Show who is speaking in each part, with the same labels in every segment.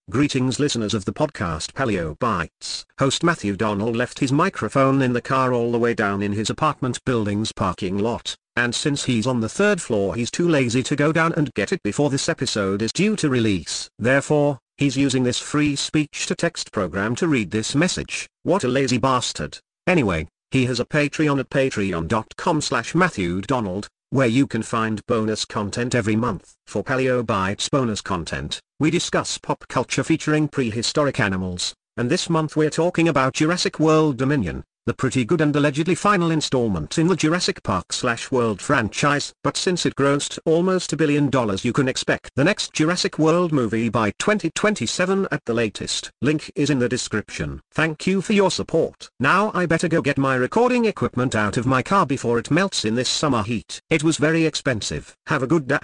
Speaker 1: Greetings listeners of the podcast Paleo Bites. Host Matthew Donald left his microphone in the car all the way down in his apartment building's parking lot, and since he's on the third floor he's too lazy to go down and get it before this episode is due to release. Therefore, he's using this free speech-to-text program to read this message. What a lazy bastard. Anyway, he has a Patreon at patreon.com/MatthewDonald, where you can find bonus content every month. For Paleo Bites bonus content, we discuss pop culture featuring prehistoric animals, and this month we're talking about Jurassic World Dominion, the pretty good and allegedly final installment in the Jurassic Park/World franchise. But since it grossed almost $1 billion, you can expect the next Jurassic World movie by 2027 at the latest. Link is in the description. Thank you for your support. Now I better go get my recording equipment out of my car before it melts in this summer heat. It was very expensive. Have a good day.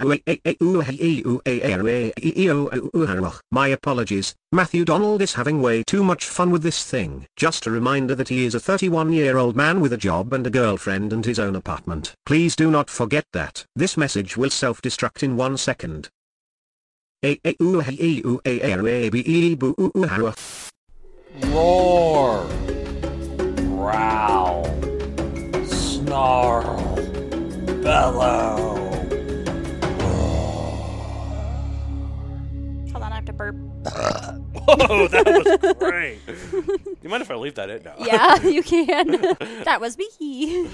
Speaker 1: My apologies. Matthew Donald is having way too much fun with this thing. Just a reminder that he is a 31-year-old man with a job and a girlfriend and his own apartment. Please do not forget that. This message will self-destruct in 1 second.
Speaker 2: Roar, growl, snarl, bellow.
Speaker 3: Hold on, I have to burp.
Speaker 2: Whoa, that was great. You mind if I leave that in now?
Speaker 3: Yeah, you can. That was me.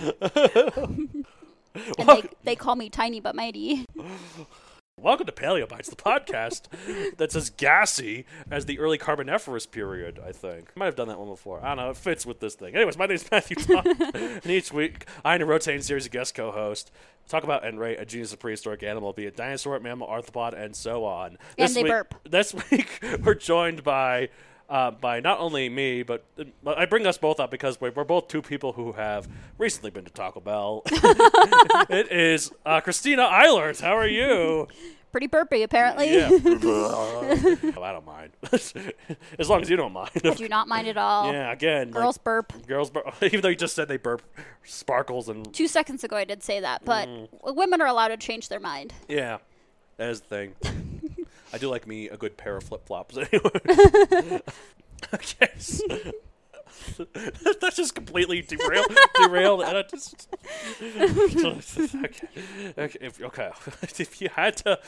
Speaker 3: And they call me Tiny but Mighty.
Speaker 2: Welcome to Paleo Bites, the podcast that's as gassy as the early Carboniferous period, I think. I might have done that one before. I don't know, it fits with this thing. Anyways, my name is Matthew Donald, and each week, I and a rotating series of guest co-hosts talk about and rate a genus of prehistoric animal, be it dinosaur, mammal, arthropod, and so on.
Speaker 3: And they burp.
Speaker 2: This week, we're joined by not only me, but I bring us both up because we're both two people who have recently been to Taco Bell. It is Christina Eilert. How are you?
Speaker 3: Pretty burpy, apparently.
Speaker 2: Yeah. Oh, I don't mind. As long as you don't mind.
Speaker 3: I do not mind at all.
Speaker 2: Yeah, again.
Speaker 3: Girls burp.
Speaker 2: Girls burp. Even though you just said they burp sparkles and...
Speaker 3: 2 seconds ago I did say that, but women are allowed to change their mind.
Speaker 2: Yeah, that is the thing. I do like me a good pair of flip-flops anyway. Okay, so that's just completely derailed. And I just, okay. If you had to,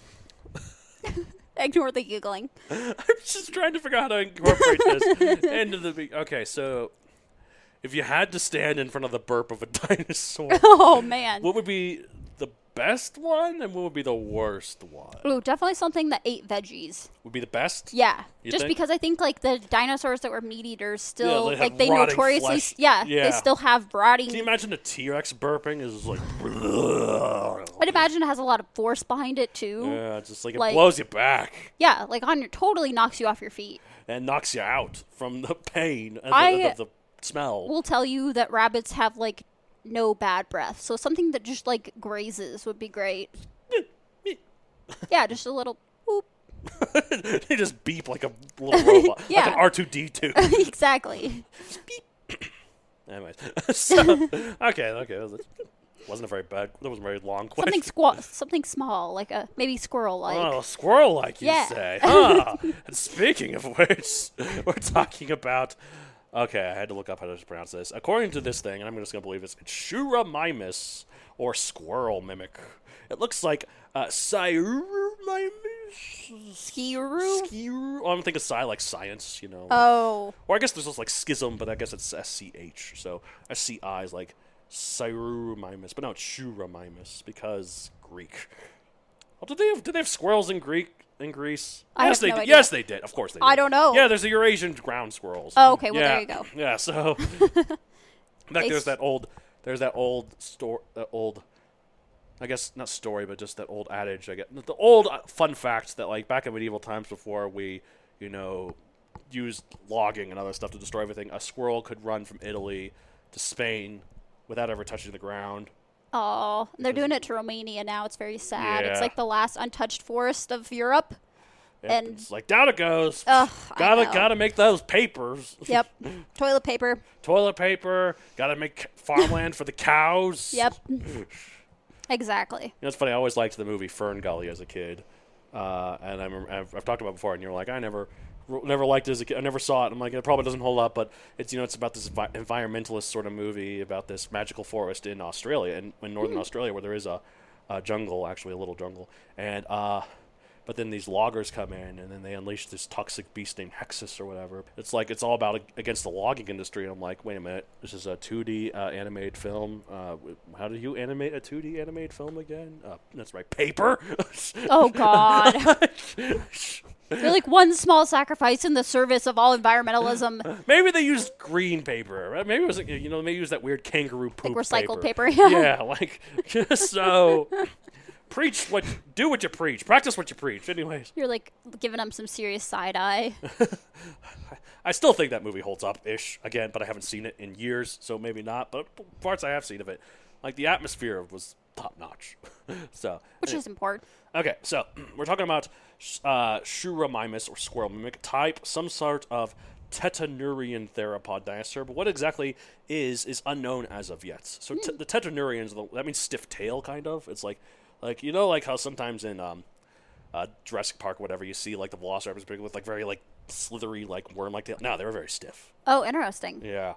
Speaker 3: Ignore the giggling.
Speaker 2: I'm just trying to figure out how to incorporate this into the. Okay, so if you had to stand in front of the burp of a dinosaur,
Speaker 3: Oh, man.
Speaker 2: what would be the best one, and what would be the worst one?
Speaker 3: Ooh, definitely something that ate veggies.
Speaker 2: Would be the best?
Speaker 3: Yeah.
Speaker 2: You
Speaker 3: Just
Speaker 2: think?
Speaker 3: because I think, like, the dinosaurs that were meat eaters still,
Speaker 2: they have
Speaker 3: like, they
Speaker 2: rotting
Speaker 3: notoriously,
Speaker 2: flesh.
Speaker 3: they
Speaker 2: Yeah.
Speaker 3: still have rotting.
Speaker 2: Can you imagine a T-Rex burping? Is like,
Speaker 3: I'd imagine it has a lot of force behind it, too.
Speaker 2: yeah, just like it
Speaker 3: Like-
Speaker 2: blows you back
Speaker 3: Yeah, like, totally knocks you off your feet.
Speaker 2: and knocks you out from the pain of the smell.
Speaker 3: Will tell you that rabbits have, like, no bad breath. So something that just, like, grazes would be great. Yeah, just a little whoop.
Speaker 2: They just beep like a little robot,
Speaker 3: Yeah.
Speaker 2: like an R2-D2.
Speaker 3: Exactly.
Speaker 2: Anyways, so, okay, that wasn't a very bad. That wasn't a very long question.
Speaker 3: Something small, like a maybe squirrel-like.
Speaker 2: Oh, squirrel-like, you
Speaker 3: Yeah.
Speaker 2: say? Huh. And speaking of which, we're talking about. Okay, I had to look up how to pronounce this. According to this thing, and I'm just going to believe it's Shuramimus, or squirrel mimic. It looks like Sciurumimus?
Speaker 3: Skiuru?
Speaker 2: Oh, I'm thinking Sci like science, you know.
Speaker 3: Oh.
Speaker 2: Or I guess there's also like schism, but I guess it's SCH. So SCI is like Sciurumimus, but no, it's Shuramimus because Greek. Well, did they have squirrels in Greece?
Speaker 3: I
Speaker 2: Yes,
Speaker 3: have
Speaker 2: they
Speaker 3: no
Speaker 2: did.
Speaker 3: idea.
Speaker 2: Yes, they did. Of course they did.
Speaker 3: I don't know.
Speaker 2: Yeah, there's the Eurasian ground squirrels.
Speaker 3: Oh, okay. Well,
Speaker 2: yeah.
Speaker 3: there you go.
Speaker 2: Yeah. So, in fact, there's that old I guess not story, but just that old adage. I guess the old fun fact that like back in medieval times, before we, used logging and other stuff to destroy everything, a squirrel could run from Italy to Spain without ever touching the ground.
Speaker 3: Oh, they're doing it to Romania now. It's very sad.
Speaker 2: Yeah.
Speaker 3: It's like the last untouched forest of Europe.
Speaker 2: Yep,
Speaker 3: And-
Speaker 2: it's like down it goes.
Speaker 3: Ugh, I know.
Speaker 2: Gotta make those papers.
Speaker 3: Yep. Toilet paper.
Speaker 2: Toilet paper. Gotta make farmland for the cows.
Speaker 3: Yep. Exactly.
Speaker 2: It's funny. I always liked the movie Fern Gully as a kid. And I've talked about it before, and you're like, I never liked it as a kid. I never saw it. I'm like, it probably doesn't hold up, but it's it's about this environmentalist sort of movie about this magical forest in Australia, in northern Australia, where there is a jungle, actually a little jungle, and but then these loggers come in, and then they unleash this toxic beast named Hexus or whatever. It's like it's all about against the logging industry. And I'm like, wait a minute, this is a 2D animated film. How do you animate a 2D animated film again? That's right, paper.
Speaker 3: Oh God. They're like one small sacrifice in the service of all environmentalism.
Speaker 2: Maybe they used green paper. Right? Maybe it was maybe use that weird kangaroo poop
Speaker 3: Like recycled paper.
Speaker 2: Yeah, like so. Do what you preach. Practice what you preach. Anyways.
Speaker 3: You're like giving them some serious side eye.
Speaker 2: I still think that movie holds up-ish, again, but I haven't seen it in years, so maybe not. But parts I have seen of it, like the atmosphere was top-notch.
Speaker 3: Which is important.
Speaker 2: Okay, so we're talking about Shuramimus, or squirrel mimic type, some sort of tetanurian theropod dinosaur, but what exactly is unknown as of yet. So the tetanurians, that means stiff tail, kind of. It's like like how sometimes in Jurassic Park or whatever, you see like the velociraptors with like very like slithery like worm-like tail. No, they were very stiff.
Speaker 3: Oh, interesting.
Speaker 2: Yeah.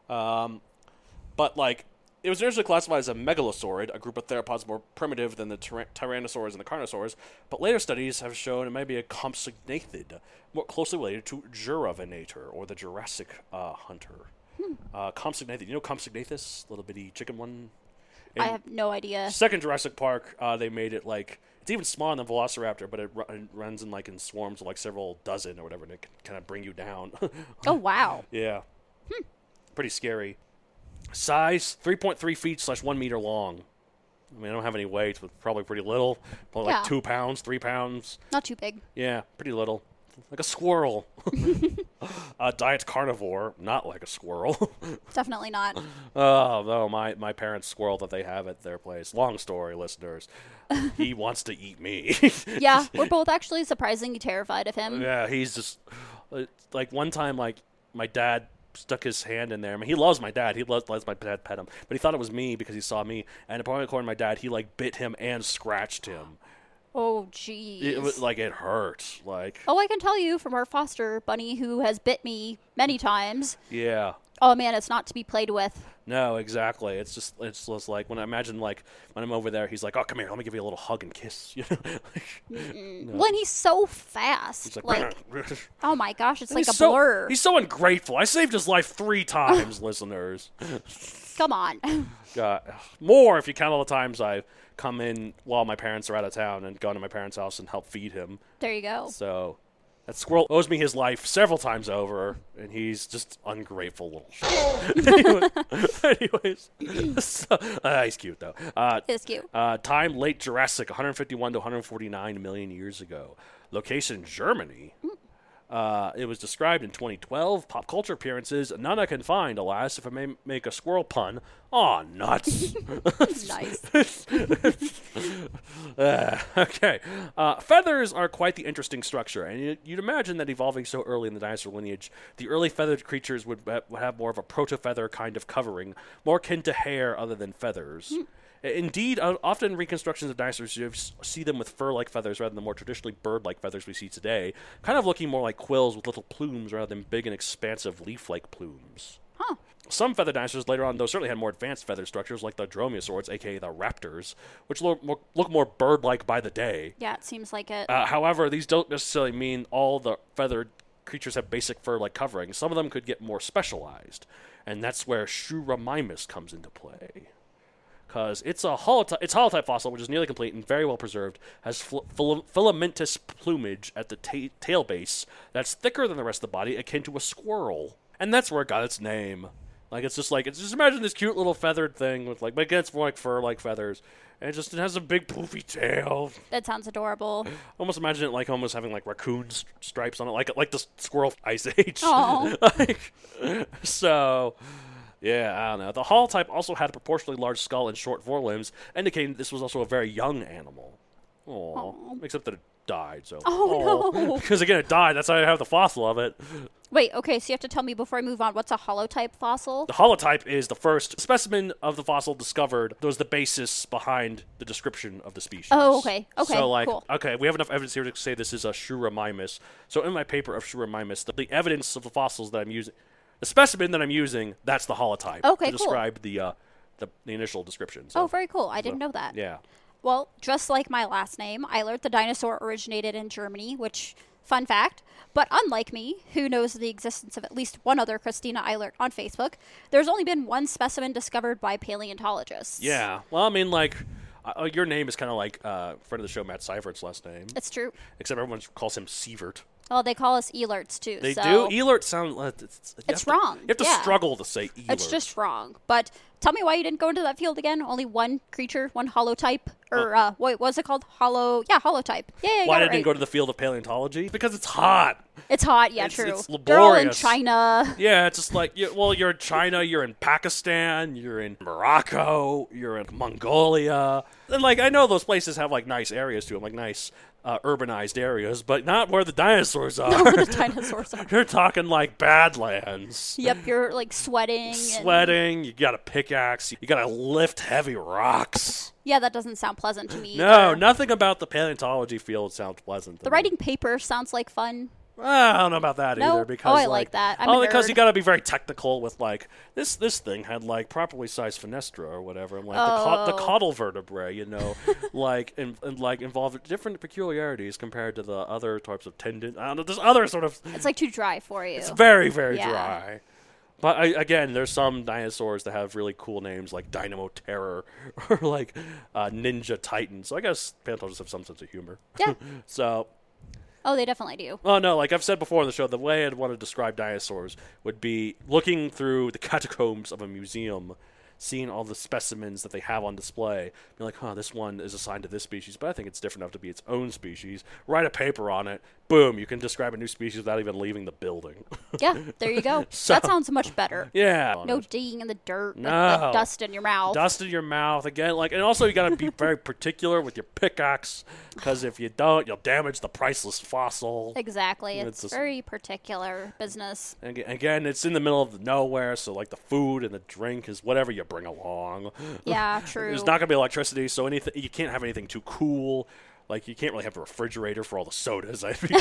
Speaker 2: But like it was originally classified as a megalosaurid, a group of theropods more primitive than the tyrannosaurs and the carnosaurs, but later studies have shown it may be a compsognathid, more closely related to Juravenator, or the Jurassic hunter. Compsognathid, you know Compsognathus, little bitty chicken one?
Speaker 3: I have no idea.
Speaker 2: Second Jurassic Park, they made it like, it's even smaller than Velociraptor, but it runs in swarms of like several dozen or whatever, and it can kind of bring you down.
Speaker 3: Oh, wow.
Speaker 2: Yeah. Pretty scary. Size, 3.3 feet / 1 meter long. I mean, I don't have any weight, but probably pretty little. Probably like 2 pounds, 3 pounds.
Speaker 3: Not too big.
Speaker 2: Yeah, pretty little. Like a squirrel. Diet carnivore, not like a squirrel.
Speaker 3: Definitely not.
Speaker 2: Oh, no, my parents' squirrel that they have at their place. Long story, listeners. He wants to eat me.
Speaker 3: Yeah, we're both actually surprisingly terrified of him.
Speaker 2: Yeah, he's just... Like, one time, like, my dad stuck his hand in there. I mean, he loves my dad. He lets my dad pet him. But he thought it was me because he saw me. And according to my dad, he, like, bit him and scratched him.
Speaker 3: Oh, jeez.
Speaker 2: It was like it hurt. Like,
Speaker 3: oh, I can tell you from our foster bunny who has bit me many times.
Speaker 2: Yeah.
Speaker 3: Oh man, it's not to be played with.
Speaker 2: No, exactly. It's just like when I'm over there, he's like, "Oh, come here, let me give you a little hug and kiss." You know.
Speaker 3: No. Well, and he's so fast.
Speaker 2: He's like
Speaker 3: oh my gosh, it's like a blur.
Speaker 2: He's so ungrateful. I saved his life 3 times, listeners.
Speaker 3: Come on.
Speaker 2: More if you count all the times I've come in while my parents are out of town and gone to my parents' house and help feed him.
Speaker 3: There you go.
Speaker 2: So that squirrel owes me his life several times over, and he's just ungrateful little shit. Anyways, so, he's cute though.
Speaker 3: He's cute.
Speaker 2: Time late Jurassic, 151 to 149 million years ago. Location Germany. It was described in 2012. Pop culture appearances, none I can find, alas, if I may make a squirrel pun. Aw, nuts.
Speaker 3: Nice.
Speaker 2: Okay. Feathers are quite the interesting structure, and you'd imagine that evolving so early in the dinosaur lineage, the early feathered creatures would have more of a proto-feather kind of covering, more akin to hair other than feathers. Indeed, often in reconstructions of dinosaurs, you see them with fur-like feathers rather than the more traditionally bird-like feathers we see today, kind of looking more like quills with little plumes rather than big and expansive leaf-like plumes.
Speaker 3: Huh.
Speaker 2: Some feathered dinosaurs later on, though, certainly had more advanced feather structures, like the dromaeosaurs, aka the raptors, which look more bird-like by the day.
Speaker 3: Yeah, it seems like it.
Speaker 2: However, these don't necessarily mean all the feathered creatures have basic fur-like covering. Some of them could get more specialized, and that's where Shuramimus comes into play. Because it's a holotype fossil, which is nearly complete and very well preserved, has filamentous plumage at the tail base that's thicker than the rest of the body, akin to a squirrel. And that's where it got its name. Just imagine this cute little feathered thing with but again, it's more like fur like feathers. And it has a big poofy tail.
Speaker 3: That sounds adorable.
Speaker 2: Almost imagine it almost having raccoon stripes on it, like the squirrel Ice Age.
Speaker 3: Oh.
Speaker 2: So, yeah, I don't know. The holotype also had a proportionally large skull and short forelimbs, indicating this was also a very young animal. Aww. Except that it died, so.
Speaker 3: Oh, no.
Speaker 2: Because again, it died. That's how I have the fossil of it.
Speaker 3: Wait, okay, so you have to tell me before I move on, what's a holotype fossil?
Speaker 2: The holotype is the first specimen of the fossil discovered that was the basis behind the description of the species.
Speaker 3: Oh, okay. Okay,
Speaker 2: So, like,
Speaker 3: cool.
Speaker 2: okay, we have enough evidence here to say this is a Shuramimus. So, in my paper of Shuramimus, the evidence of the fossils that I'm using, the specimen that I'm using, that's the holotype.
Speaker 3: Okay,
Speaker 2: to
Speaker 3: cool.
Speaker 2: describe the initial description. So,
Speaker 3: Oh, very cool. I didn't know that.
Speaker 2: yeah.
Speaker 3: Well, just like my last name, Eilert the dinosaur originated in Germany, which, fun fact, but unlike me, who knows the existence of at least one other Christina Eilert on Facebook, there's only been one specimen discovered by paleontologists.
Speaker 2: Yeah. Well, I mean, like, your name is kind of like friend of the show, Matt Seifert's last name.
Speaker 3: It's true.
Speaker 2: Except everyone calls him Sievert.
Speaker 3: Well, they call us Eilerts, too.
Speaker 2: They
Speaker 3: so
Speaker 2: do? Elert sound...
Speaker 3: It's wrong.
Speaker 2: You have to
Speaker 3: Yeah.
Speaker 2: struggle to say Elert.
Speaker 3: It's just wrong. But tell me why you didn't go into that field again. Only one creature, one holotype. Or, what was it called? Holotype. Yeah,
Speaker 2: Why
Speaker 3: you got it
Speaker 2: didn't
Speaker 3: right.
Speaker 2: you go to the field of paleontology? Because it's hot.
Speaker 3: It's hot, yeah,
Speaker 2: It's-
Speaker 3: true.
Speaker 2: it's
Speaker 3: They're all in
Speaker 2: laborious.
Speaker 3: China.
Speaker 2: Yeah, it's just like, you're in China, you're in Pakistan, you're in Morocco, you're in Mongolia. And, like, I know those places have, like, nice areas to them, like, nice urbanized areas, but not where the dinosaurs are.
Speaker 3: Where the dinosaurs are.
Speaker 2: You're talking, like, Badlands.
Speaker 3: Yep, you're like sweating. And,
Speaker 2: Sweating, you got a pickaxe, you got to lift heavy rocks.
Speaker 3: yeah, that doesn't sound pleasant to me.
Speaker 2: No,
Speaker 3: either.
Speaker 2: nothing about the paleontology field sounds pleasant.
Speaker 3: The writing paper sounds like fun.
Speaker 2: I don't know about that
Speaker 3: No?
Speaker 2: either because
Speaker 3: Oh, I like that. I'm a
Speaker 2: only because
Speaker 3: nerd.
Speaker 2: you got to be very technical with like this thing had like properly sized fenestra or whatever, and like the
Speaker 3: Oh.
Speaker 2: caudal vertebrae, like and like involve different peculiarities compared to the other types of tendon. I don't know. There's other sort of.
Speaker 3: It's like too dry for you.
Speaker 2: It's very very
Speaker 3: Yeah.
Speaker 2: dry. But again, there's some dinosaurs that have really cool names like Dynamo Terror or like Ninja Titan. So I guess paleontologists have some sense of humor.
Speaker 3: Yeah.
Speaker 2: So.
Speaker 3: Oh, they definitely do.
Speaker 2: Oh, no, like I've said before on the show, the way I'd want to describe dinosaurs would be looking through the catacombs of a museum, seeing all the specimens that they have on display, be like, this one is assigned to this species, but I think it's different enough to be its own species. Write a paper on it. Boom, you can describe a new species without even leaving the building.
Speaker 3: Yeah, there you go.
Speaker 2: So-
Speaker 3: That sounds much better.
Speaker 2: Yeah.
Speaker 3: No digging in the dirt,
Speaker 2: No.
Speaker 3: like dust in your mouth.
Speaker 2: Dust in your mouth again, like, and also you got to be very particular with your pickaxe, because if you don't, you'll damage the priceless fossil.
Speaker 3: Exactly.
Speaker 2: It's
Speaker 3: It's
Speaker 2: just-
Speaker 3: very particular business.
Speaker 2: And again, it's in the middle of nowhere, so like the food and the drink is whatever you bring along.
Speaker 3: Yeah, true.
Speaker 2: There's not gonna be electricity, so anything you can't have anything too cool. Like you can't really have a refrigerator for all the sodas.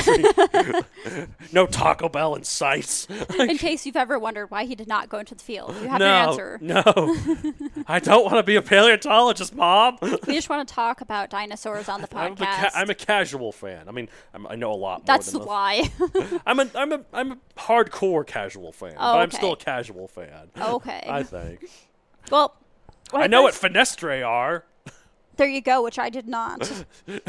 Speaker 2: No Taco Bell in sight.
Speaker 3: In case you've ever wondered why he did not go into the field, you have
Speaker 2: No,
Speaker 3: your answer.
Speaker 2: no, I don't want to be a paleontologist, Mom.
Speaker 3: We just want to talk about dinosaurs on the podcast.
Speaker 2: I'm a casual fan. I mean, I know a lot more
Speaker 3: That's
Speaker 2: than
Speaker 3: the
Speaker 2: most.
Speaker 3: lie.
Speaker 2: I'm a hardcore casual fan,
Speaker 3: Oh,
Speaker 2: but I'm
Speaker 3: okay.
Speaker 2: still a casual fan.
Speaker 3: Okay.
Speaker 2: I think.
Speaker 3: Well,
Speaker 2: I know what fenestrae are.
Speaker 3: There you go, which I did not.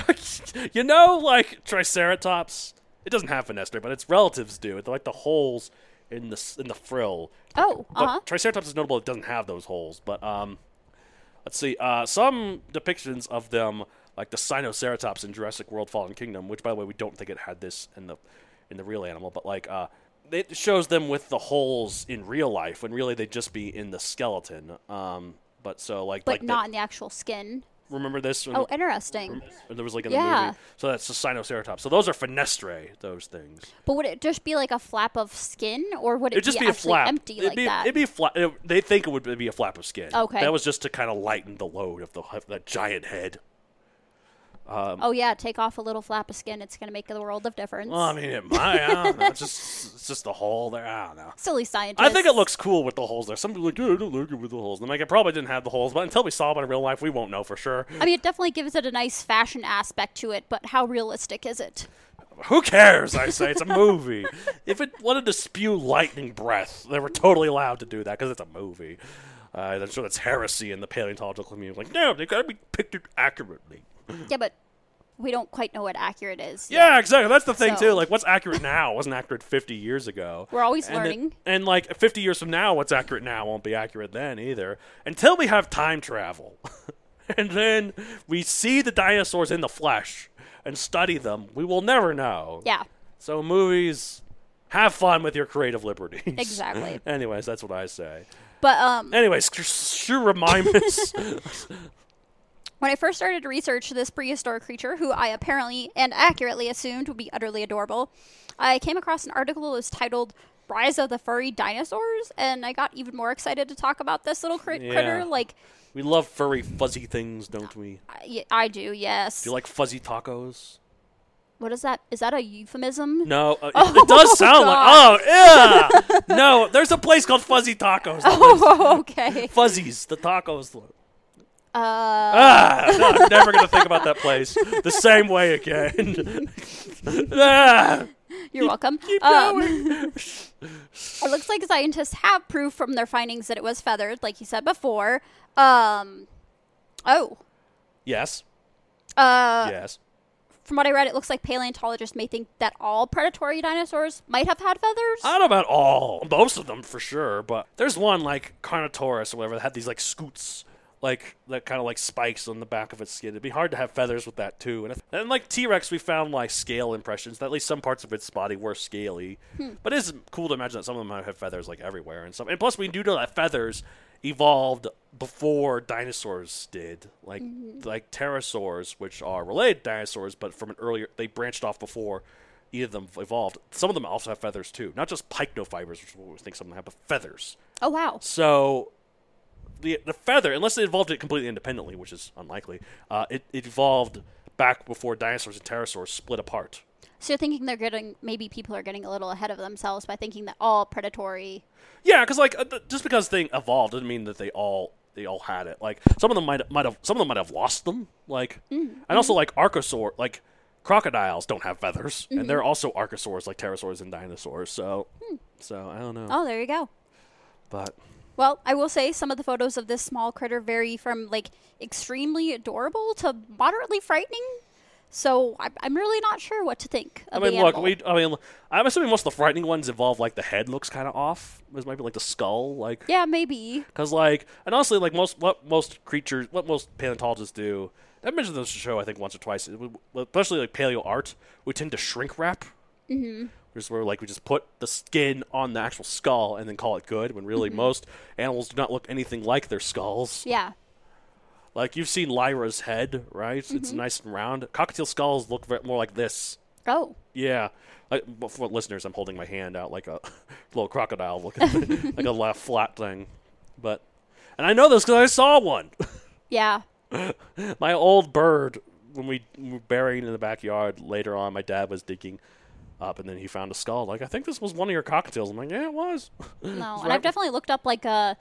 Speaker 2: Like Triceratops. It doesn't have fenestrae, but its relatives do. They're like the holes in the frill.
Speaker 3: Oh,
Speaker 2: But Triceratops is notable. It doesn't have those holes. But let's see. Some depictions of them, like the Sinoceratops in Jurassic World: Fallen Kingdom, which, by the way, we don't think it had this in the real animal, but like it shows them with the holes in real life when really they'd just be in the skeleton. But so like
Speaker 3: But
Speaker 2: like
Speaker 3: not in the actual skin.
Speaker 2: remember this?
Speaker 3: Oh, interesting.
Speaker 2: There was like in the
Speaker 3: Yeah.
Speaker 2: movie. So that's the Sinoceratops. So those are fenestrae, those things.
Speaker 3: But would it just be like a flap of skin, or would it
Speaker 2: It'd just
Speaker 3: be
Speaker 2: be a
Speaker 3: actually
Speaker 2: flap.
Speaker 3: empty like that?
Speaker 2: It'd be a flap. They think it would be a flap of skin.
Speaker 3: Okay.
Speaker 2: That was just to kind of lighten the load of that giant head.
Speaker 3: Oh yeah, take off a little flap of skin. It's going to make a world of difference.
Speaker 2: Well, I mean, it might. I don't know. It's just the hole there. I don't know.
Speaker 3: Silly scientists.
Speaker 2: I think it looks cool with the holes there. Some people are like, I don't like it with the holes. I'm like, it probably didn't have the holes, but until we saw it in real life, we won't know for sure.
Speaker 3: I mean, it definitely gives it a nice fashion aspect to it, but how realistic is it?
Speaker 2: Who cares? I say it's a movie. If it wanted to spew lightning breath, they were totally allowed to do that because it's a movie. I'm sure that's heresy in the paleontological community. Like, no, they got to be pictured accurately.
Speaker 3: Yeah, but we don't quite know what accurate is.
Speaker 2: Yeah, exactly. That's the thing
Speaker 3: So-
Speaker 2: too. Like, what's accurate now wasn't accurate 50 years ago.
Speaker 3: We're always
Speaker 2: And
Speaker 3: learning.
Speaker 2: and like 50 years from now, what's accurate now won't be accurate then either. Until we have time travel, and then we see the dinosaurs in the flesh and study them, we will never know.
Speaker 3: Yeah,
Speaker 2: So movies, have fun with your creative liberties.
Speaker 3: Exactly.
Speaker 2: Anyways, that's what I say.
Speaker 3: but
Speaker 2: Anyways, Shuramimus.
Speaker 3: When I first started to research this prehistoric creature, who I apparently and accurately assumed would be utterly adorable, I came across an article that was titled Rise of the Furry Dinosaurs, and I got even more excited to talk about this little critter. Like,
Speaker 2: we love furry, fuzzy things, don't we?
Speaker 3: I do, yes.
Speaker 2: Do you like fuzzy tacos?
Speaker 3: What is that? Is that a euphemism?
Speaker 2: No, it does sound like. Oh, yeah. No, there's a place called Fuzzy Tacos.
Speaker 3: Oh, okay.
Speaker 2: Fuzzies, the tacos. No,
Speaker 3: Uh,
Speaker 2: I'm never gonna think about that place the same way again.
Speaker 3: You're welcome.
Speaker 2: Keep going.
Speaker 3: It looks like scientists have proof from their findings that it was feathered, like you said before. Oh.
Speaker 2: Yes.
Speaker 3: Uh,
Speaker 2: Yes.
Speaker 3: From what I read, it looks like paleontologists may think that all predatory dinosaurs might have had feathers.
Speaker 2: I don't know about all, most of them for sure, but there's one like Carnotaurus or whatever that had these like scoots, like that kind of like spikes on the back of its skin. It'd be hard to have feathers with that too. And like T-Rex, we found like scale impressions that at least some parts of its body were scaly. But it is cool to imagine that some of them might have feathers like everywhere, and plus we do know that feathers evolved before dinosaurs did, like pterosaurs, which are related to dinosaurs, but from an earlier, they branched off before either of them evolved. Some of them also have feathers too, not just pycnofibers, which is what we think some of them have, but feathers.
Speaker 3: Oh, wow.
Speaker 2: So the feather, unless they evolved it completely independently, which is unlikely, it evolved back before dinosaurs and pterosaurs split apart.
Speaker 3: So you're thinking maybe people are getting a little ahead of themselves by thinking that all predatory.
Speaker 2: Yeah, because like just because thing evolved doesn't mean that they all had it. Like some of them might have lost them. Like and also like archosaur, like crocodiles don't have feathers, and they're also archosaurs like pterosaurs and dinosaurs. So I don't know.
Speaker 3: Oh, there you go.
Speaker 2: But
Speaker 3: Well, I will say some of the photos of this small critter vary from like extremely adorable to moderately frightening. So I'm really not sure what to think of the animal.
Speaker 2: I'm assuming most of the frightening ones involve like the head looks kind of off. This might be like the skull, like
Speaker 3: Yeah, maybe.
Speaker 2: because like, and honestly, like most paleontologists do. I mentioned this show I think once or twice, especially like paleo art. We tend to shrink wrap. Mm-hmm. Where like we just put the skin on the actual skull and then call it good. When really most animals do not look anything like their skulls.
Speaker 3: Yeah.
Speaker 2: Like, you've seen Lyra's head, right? It's nice and round. Cockatiel skulls look more like this.
Speaker 3: Oh.
Speaker 2: Yeah. Like, for listeners, I'm holding my hand out like a little crocodile looking, like a flat thing. And I know this because I saw one.
Speaker 3: Yeah.
Speaker 2: My old bird, when we were burying in the backyard later on, my dad was digging up, and then he found a skull. Like, I think this was one of your cockatiels. I'm like, yeah, it was.
Speaker 3: No, and I've definitely looked up like a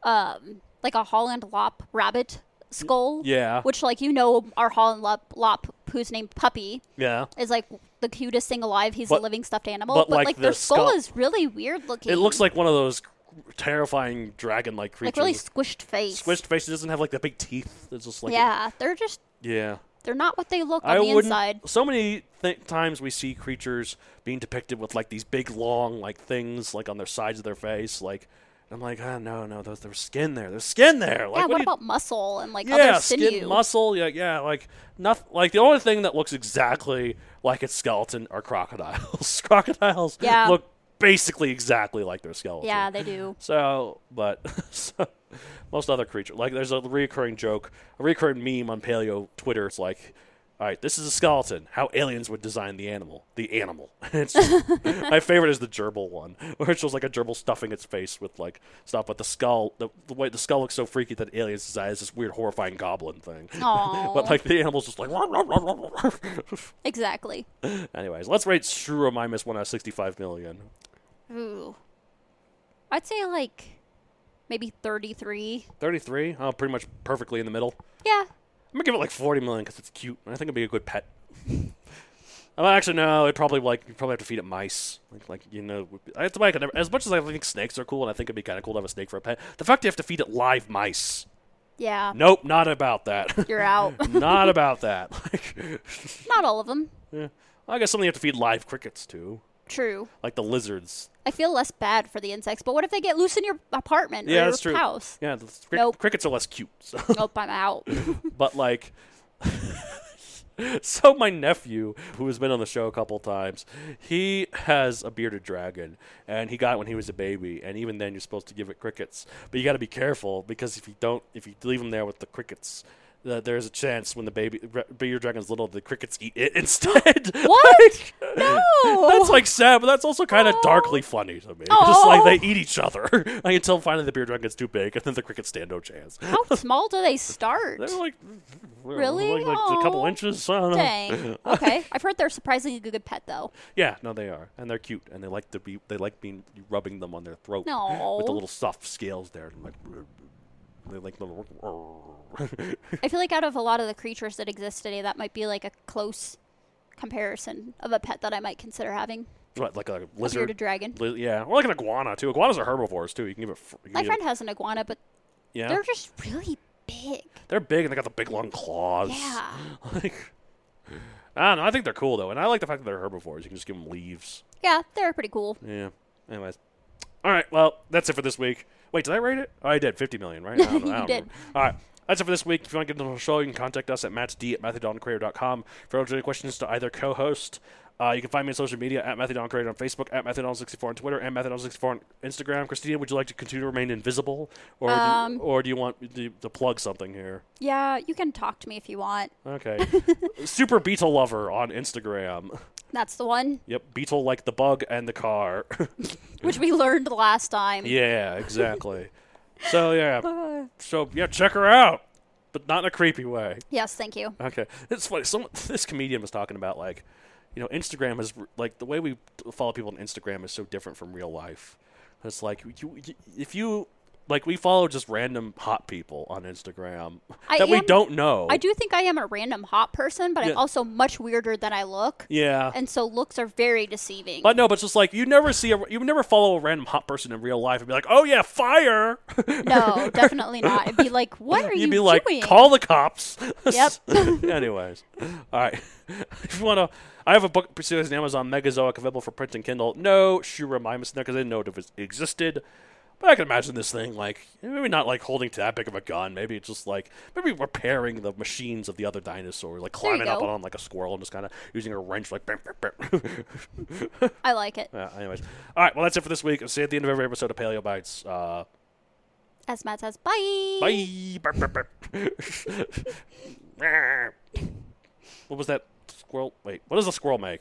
Speaker 3: Holland Lop rabbit skull.
Speaker 2: Yeah.
Speaker 3: Which, like, our Holland Lop, who's named Puppy,
Speaker 2: Yeah.
Speaker 3: is like the cutest thing alive. He's a living stuffed animal.
Speaker 2: but,
Speaker 3: But
Speaker 2: like,
Speaker 3: like
Speaker 2: their
Speaker 3: their skull
Speaker 2: skull-
Speaker 3: is really weird looking.
Speaker 2: It looks like one of those terrifying dragon-like creatures.
Speaker 3: like really squished face.
Speaker 2: Squished face. It doesn't have, like, the big teeth. It's just like...
Speaker 3: Yeah, they're not what they look on the inside.
Speaker 2: So many times we see creatures being depicted with, like, these big, long, like, things, like, on their sides of their face, like... I'm like, oh, no, there's skin there. There's skin there. Like,
Speaker 3: Yeah, what about muscle and like
Speaker 2: yeah,
Speaker 3: other sinew?
Speaker 2: skin, muscle, yeah, like nothing. Like the only thing that looks exactly like its skeleton are crocodiles. Crocodiles look basically exactly like their skeleton.
Speaker 3: Yeah, they do.
Speaker 2: So, most other creatures, like there's a recurring meme on Paleo Twitter. It's like, all right, this is a skeleton. How aliens would design the animal. It's just, my favorite is the gerbil one, where it shows like a gerbil stuffing its face with like stuff, but the skull, the way the skull looks so freaky that aliens design this weird, horrifying goblin thing.
Speaker 3: Aww.
Speaker 2: But like the animal's just like.
Speaker 3: Exactly.
Speaker 2: Anyways, let's rate Shrew a minus 1 out of 65 million.
Speaker 3: Ooh. I'd say like maybe 33.
Speaker 2: 33? Oh, pretty much perfectly in the middle.
Speaker 3: Yeah.
Speaker 2: I'm gonna give it like 40 million because it's cute. I think it'd be a good pet. Actually, no. It'd probably you probably have to feed it mice. It's like as much as I think snakes are cool, and I think it'd be kind of cool to have a snake for a pet. The fact you have to feed it live mice.
Speaker 3: Yeah.
Speaker 2: Nope, not about that.
Speaker 3: You're out.
Speaker 2: Not about that.
Speaker 3: Not all of them.
Speaker 2: Yeah. I guess something you have to feed live crickets too.
Speaker 3: True.
Speaker 2: Like the lizards.
Speaker 3: I feel less bad for the insects, but what if they get loose in your apartment or
Speaker 2: Yeah,
Speaker 3: your
Speaker 2: that's true.
Speaker 3: house?
Speaker 2: Yeah,
Speaker 3: Nope.
Speaker 2: crickets are less cute. So.
Speaker 3: Nope, I'm out.
Speaker 2: But like, so my nephew, who has been on the show a couple times, he has a bearded dragon, and he got it when he was a baby. And even then, you're supposed to give it crickets, but you got to be careful because if you leave him there with the crickets, there's a chance when the bearded dragon's little, the crickets eat it instead.
Speaker 3: What? No.
Speaker 2: That's like sad, but that's also kind of darkly funny to me. Just like they eat each other like, until finally the bearded dragon gets too big, and then the crickets stand no chance.
Speaker 3: How small do they start?
Speaker 2: They're like
Speaker 3: Really?
Speaker 2: like a couple inches. I don't know.
Speaker 3: Dang. Okay. I've heard they're surprisingly a good pet, though.
Speaker 2: Yeah, no, they are, and they're cute, and they like being rubbing them on their throat
Speaker 3: No.
Speaker 2: with the little soft scales there, and like they like little.
Speaker 3: I feel like out of a lot of the creatures that exist today, that might be like a close comparison of a pet that I might consider having.
Speaker 2: What, like a
Speaker 3: A
Speaker 2: lizard?
Speaker 3: bearded dragon.
Speaker 2: Yeah, or like an iguana too. Iguanas are herbivores too. You can give it.
Speaker 3: My friend has an iguana, but
Speaker 2: Yeah,
Speaker 3: they're just really big.
Speaker 2: they're big and they got the big long claws.
Speaker 3: Yeah.
Speaker 2: Like, I don't know. I think they're cool though, and I like the fact that they're herbivores. You can just give them leaves.
Speaker 3: Yeah, they're pretty cool.
Speaker 2: Yeah. Anyways, all right. Well, that's it for this week. Wait, did I rate it? Oh, I did. 50 million, right? I don't know.
Speaker 3: You did.
Speaker 2: All right. That's it for this week. If you want to get into the show, you can contact us at mattsd@matthewdoncreator.com. If you have any questions to either co-host, you can find me on social media at Matthew Don Creator on Facebook, at Matthew64 on Twitter, and Matthew64 on Instagram. Christina, would you like to continue to remain invisible, or do you want to plug something here?
Speaker 3: Yeah, you can talk to me if you want.
Speaker 2: Okay. Super Beetle Lover on Instagram.
Speaker 3: That's the one,
Speaker 2: Yep, Beetle like the bug and the car.
Speaker 3: which we learned last time.
Speaker 2: Yeah, exactly. So yeah, check her out, but not in a creepy way.
Speaker 3: Yes, thank you.
Speaker 2: Okay, it's funny. This comedian was talking about like, Instagram is like the way we follow people on Instagram is so different from real life. It's like if you like we follow just random hot people on Instagram we don't know.
Speaker 3: I do think I am a random hot person, but
Speaker 2: Yeah.
Speaker 3: I'm also much weirder than I look.
Speaker 2: Yeah.
Speaker 3: And so looks are very deceiving.
Speaker 2: But no, but it's just like you never follow a random hot person in real life and be like, oh yeah, fire.
Speaker 3: No, definitely not. It'd be like, what are
Speaker 2: You'd
Speaker 3: you
Speaker 2: be like,
Speaker 3: doing?
Speaker 2: call the cops.
Speaker 3: Yep.
Speaker 2: Anyways, all right. If you want to, I have a book series on Amazon, Megazoic, available for print and Kindle. No Shura Mimus in there because I didn't know if it existed. But I can imagine this thing like maybe not like holding to that big of a gun. Maybe it's just like maybe repairing the machines of the other dinosaurs, like climbing up
Speaker 3: go.
Speaker 2: on like a squirrel and just kind of using a wrench like. Bam, bam, bam.
Speaker 3: I like it.
Speaker 2: Anyways, all right. Well, that's it for this week. I'll see you at the end of every episode of Paleo Bites.
Speaker 3: As Matt says, bye.
Speaker 2: Bye. What was that squirrel? Wait, what does a squirrel make?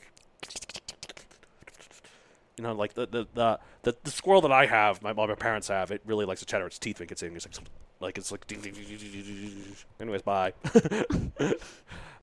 Speaker 2: Like the squirrel that I have, my parents have, it really likes to chatter its teeth when it gets in. It's like ding, ding, ding, ding, ding, ding. Anyways, bye.